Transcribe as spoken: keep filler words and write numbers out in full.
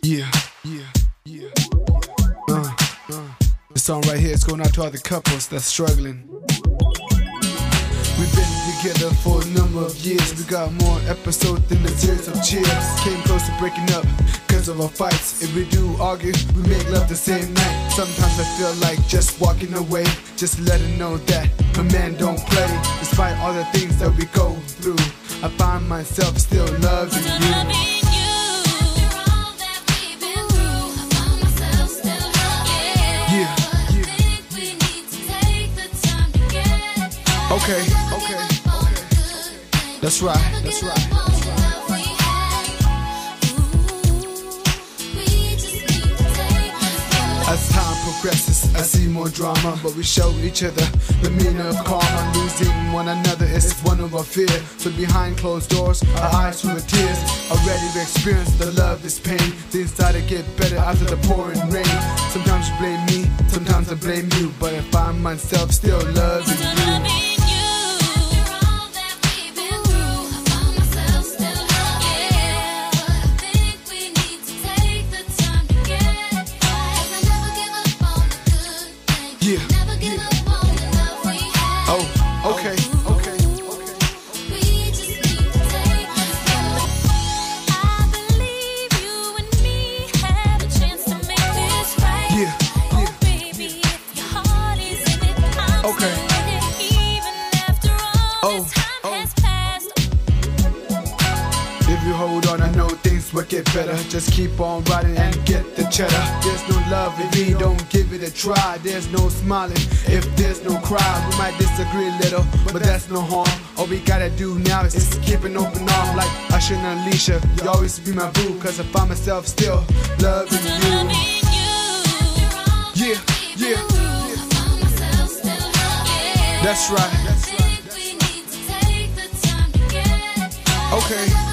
Yeah, yeah, yeah. Uh, uh. This song right here is going out to all the couples that's struggling. We've been together for a number of years. We got more episodes than a series of cheers. Came close to breaking up because of our fights. If we do argue, we make love the same night. Sometimes I feel like just walking away, just letting know that a man don't play. Despite all the things that we go through, I find myself still loving you. Okay, okay, okay. That's right, that's right. As time progresses, I see more drama, but we show each other the meaning of karma. Losing one another is one of our fear. So behind closed doors, our eyes full of tears. Already we experience the love, this pain. The inside it get better after the pouring rain. Sometimes you blame me, sometimes I blame you, but I find myself still loving you. Yeah. Yeah. Oh, okay, okay, okay. We just need to take I believe you and me have a chance to make this right. Yeah. Oh, Yeah. baby, if your heart is in it, I'm Okay. still in it, even after all Oh, this time oh. has passed. If you hold on, I know things will get better. Just keep on riding and get the cheddar. There's no love if we don't give it a try. There's no smiling if there's no cry. We might disagree a little, but that's no harm. All we gotta do now is just keep an open arm. Like Usher and Alicia, you always be my boo, cause I find myself still loving you. Loving you. Yeah, yeah, I find myself still loving you. that's right. I think we need to take the time to get Okay.